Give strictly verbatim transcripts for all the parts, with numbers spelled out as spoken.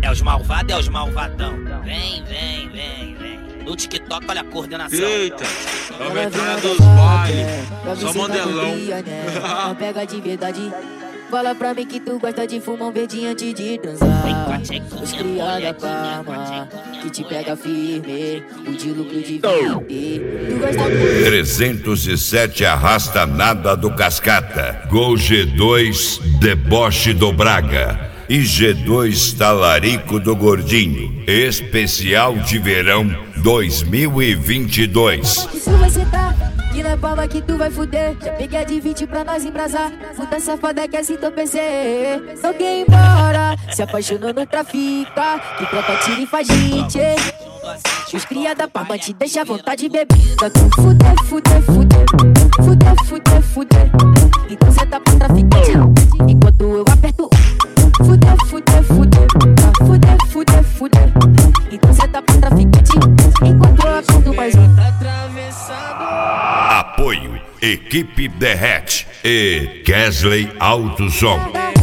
É os malvados, é os malvadão. Vem, vem, vem, vem. No TikTok, olha a coordenação. Eita, é a entrada dos bailes. Só modelão. Não pega de verdade. Fala pra mim que tu gosta de fumar um verdinho antes de transar. Os criada Parma, que te pega firme, o de lucro de vida. Tu gosta muito. trezentos e sete arrasta nada do Cascata. Gol G dois, deboche do Braga. E G dois talarico do Gordinho. Especial de verão dois mil e vinte e dois. Isso vai sentar, que na palma que tu vai fuder. Já peguei a de vinte pra nós embrasar. Puta safada que assim tô pensei. Não quer ir embora, se apaixonou no trafica. Que troca tira e faz gente. Os cria da Parma te deixa à vontade de bebida. Tu fuder, fuder, fuder. Fuder, fuder, fuder. Então cê tá pra traficante enquanto eu aperto. Fuder, fuder, fuder. Fuder, fuder, fuder. Então cê tá pra traficante enquanto eu aperto mais um. Apoio Equipe Derrete e Kesley Autosom.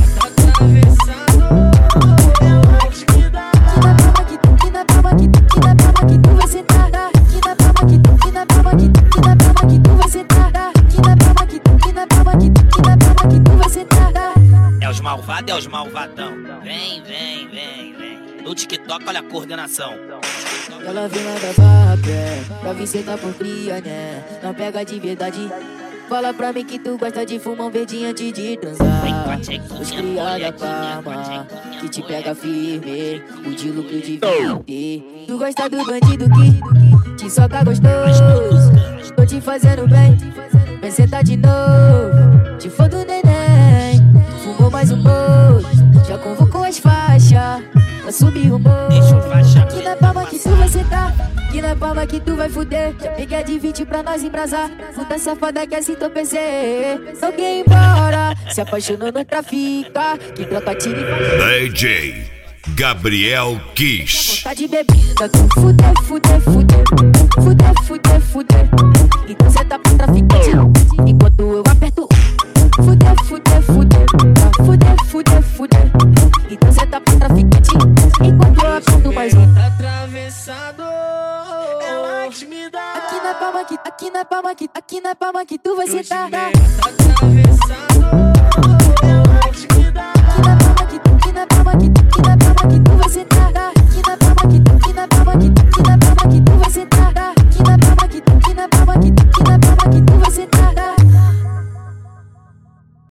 É os malvados, é os malvadão. Vem, vem, vem, vem. No TikTok, olha a coordenação. Ela vem lá da barra, pé, pra vir sentar por cria, né? Não pega de verdade. Fala pra mim que tu gosta de fumar um verdinho antes de transar. Os criada Parma, que te pega firme, o de lucro de vida. Tu gosta do bandido que te soca gostoso. Tô te fazendo bem, vem sentar de novo. Te foda o neném, fumou mais um pouco. Já convocou as faixas, pra subir o morro. Que na palma que tu vai sentar, que na palma que tu vai fuder. Já peguei a de vinte pra nós embrasar. Puta safada que assim tô pensei. Não quer ir embora, se apaixonou no trafica. Que troca tira e faz D J Gabriel Kiss. vontade de bebida. Tu fuder, fuder, fuder. Fuder, fuder, fuder. Então cê tá pra traficante enquanto eu aperto. Fuder, fuder, fuder. Fuder, fuder, fuder. Então cê tá pra traficante enquanto eu aperto mais um. Atravessado, ela que me dá. Aqui na palma que, aqui na palma que, aqui na palma que tu vai sentar.